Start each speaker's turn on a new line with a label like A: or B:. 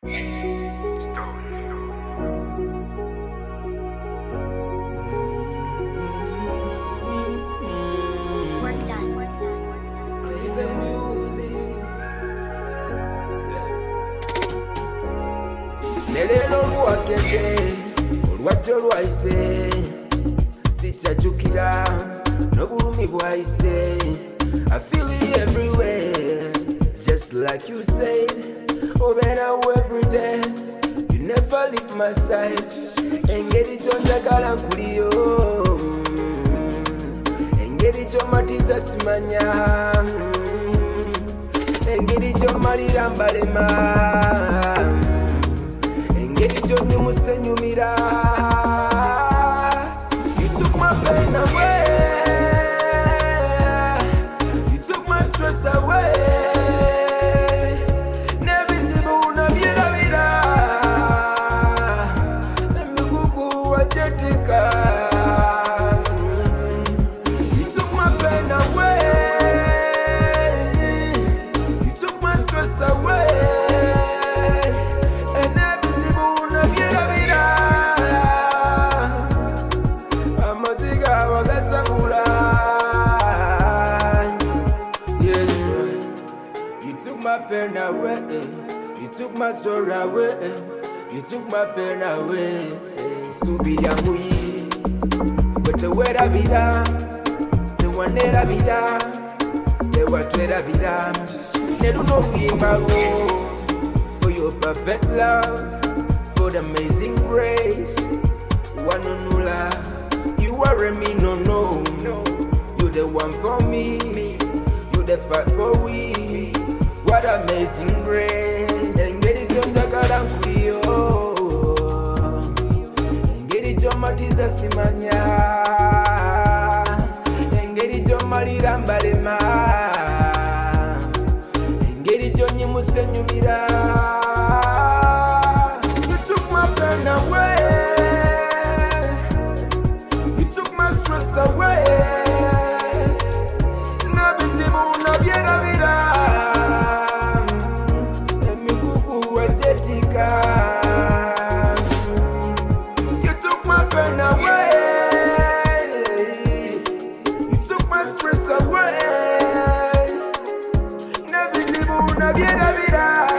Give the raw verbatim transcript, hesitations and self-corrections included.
A: Work done, work done, work done.
B: Crazy music. Nelelo luwakede olwatto lwayise sikyajjukira n'obulumi bwayise. I feel it everywhere, just like you said. Oh, better every day, you never leave my side. Engeri gy'onjagala nkuliyo, engeri gy'omatiza simanya, engeri gy'omalira mbalema, engeri gy'onnyimusa ennyumira. You took my pain away, you took my stress away. N'ebizibu nabyerabira, emigugu wajetika. You took my pain away, you took my stress away. N'ebizibu nabyerabira, amaziga wagasangula. You took my pain away, you took my sorrow away, you took my pain away. Subira muyi, bwetewerabira, tewanerabira, tewatwerabira. Neruno luyimba lwo, for your perfect love, for the amazing grace. Wanunula, you are me, no, no. You the one for me, you the fight for we. What amazing grace. Engeri gy'onjagala nkuliyo, engeri gy'omatiza simanya, engeri gy'omalira mbalema, engeri gy'onnyimusa ennyumira. You took my pain away, you took my stress away. N'ebizibu nabyerabira, you took my pain away, you took my stress away. N'ebizibu nabyerabira,